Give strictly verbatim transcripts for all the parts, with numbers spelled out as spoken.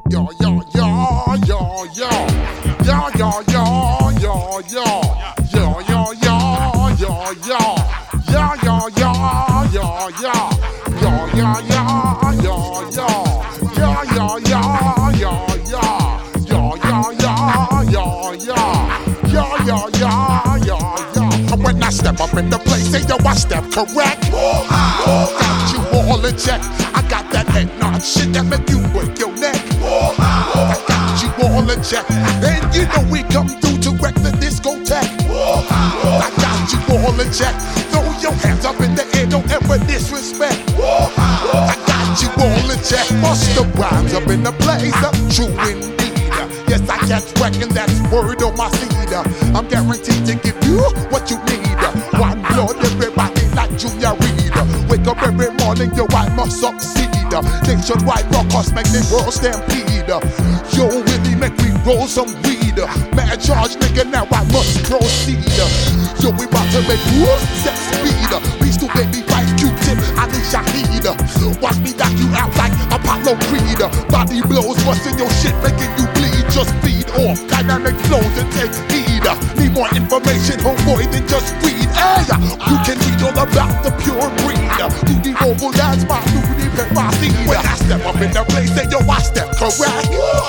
Yo, yo, yo, yo, yo. Yo, yo, yo, yo, yo. Yo, yo, yo, yo, yo. Yo, yo, yo, yo, yo. Yo, yo, yo, yo, yo. Yo, yo, yo, yo, yo. Yo, yo, yo, yo, yo. Yo, yo, yo, yo, yo. And when I step up in the place, say yo, I step correct. Got you all in check. I got that head nod shit that make you break your neck. I got you all in check. And you know we come through to wreck the discotheque. I got you all in check. Throw your hands up in the air, don't ever disrespect. I got you all in check. Busta Rhymes up in the place, up true indeed. Yes, I catch wreck and that's word on my seed. I'm guaranteed to give you what you need. One blood, everybody like Junior Reed. Wake up every morning, yo, I must succeed. Nationwide rockers make the world stampede. Yo, Willie, make me roll some weed. Mad charge, nigga, now I must proceed. Yo, we bout to make whoop, set speed. Peace to baby, fight Q-tip, Ali Shaheed. Watch me knock you out like Apollo Creed. Body blows, busting your shit, making you bleed. Just feed off dynamic flows and take heed. Need more information, homeboy, than just read. Hey, you can read all about the pure breed. Do the mobile dance, my nudie, pet my seed. When I step up in the place, say yo, I step correct.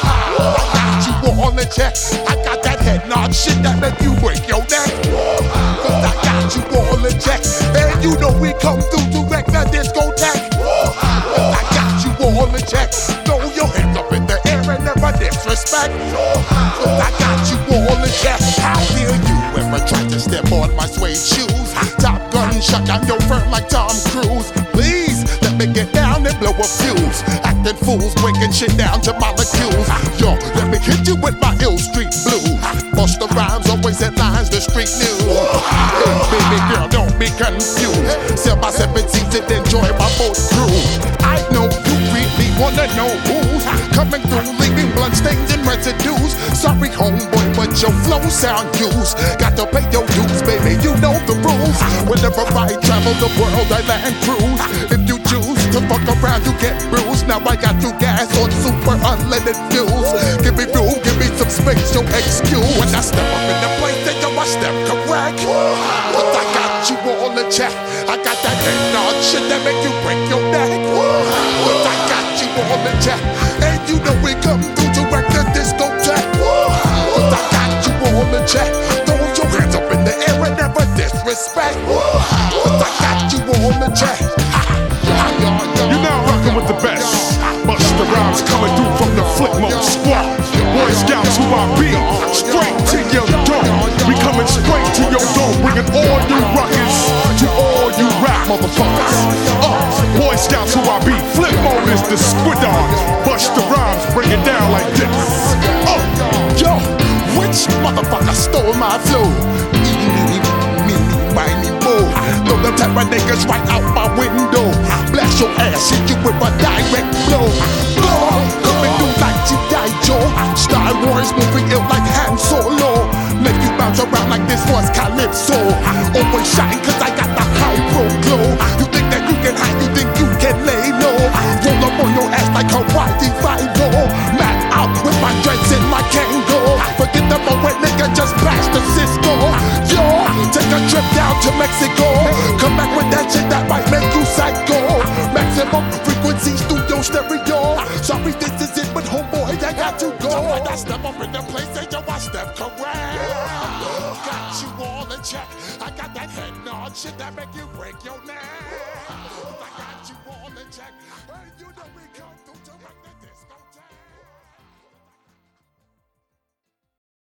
I got you all in check. I got that head nod shit that make you break your neck. Cause I got you all in check. And you know we come through to wreck the discotheque. Cause I got you all in check. Throw your hands up in the air and never disrespect. Cause I got you all in check. How dare you ever try to step on my suede shoes? Top gun shut down your firm like Tom Cruise. Please let me get down and blow a fuse. Acting fools, breaking shit down to molecules. Yo, let me hit you with my Hill Street blues. Busta Rhymes always headlines the street news. Hey, baby girl, don't be confused. Sell my seven seats and enjoy my boat cruise. I know you really wanna know who's coming through, leaving blood stains and residues. Sorry, homeboy, but your flow sound used. Got to pay your dues, baby, you know the rules. Whenever I travel the world, I land cruise. If you choose to fuck around, you get bruised. Now I got you gas on super unleaded fuels. Give me room, give me some space, your excuse. When I step up in the place, then yo, I step correct. Cause I got you all in check. I got that head nod shit that make you break your neck. Cause I got you all in check. And you know we come through to wreck the discotheque. Cause I got you all in check. Throw your hands up in the air and never disrespect. Cause I got you all in check. You're now rocking with the best. Busta Rhymes coming through from the Flip Mode Squad. Boy Scouts who I be, straight to your door. We coming straight to your door, bringing all you rockers to all you rap motherfuckers. Uh, Boy Scouts who I be, Flip Mode is the squid on. Busta Rhymes bring it down like this. Oh, yo, which motherfucker stole my flow? Eeny, meeny, miny, mo. Throw them type of niggas right out my window. Blast your ass, hit you with a direct blow. Blow, coming through like G I. Joe. Star Wars moving ill like Han Solo. Make you bounce around like this was Calypso. Always shine cause I got the high pro glow. You think that you can hide, you think you can lay low. Roll up on your ass like Hawaii Five-O. Mad out with my dreads in my Kango. Forget the moment, nigga, just blast the Cisco. Yo, take a trip down to Mexico. Come back with that shit that might make you psycho. Maximum frequency studio stereo. Sorry, this is it, but homeboy, I got to go. When I step up in the place, say yo, I step correct. Got you all in check. I got that head nod shit that make you break your neck. I got you all in check. Hey, you know we come through.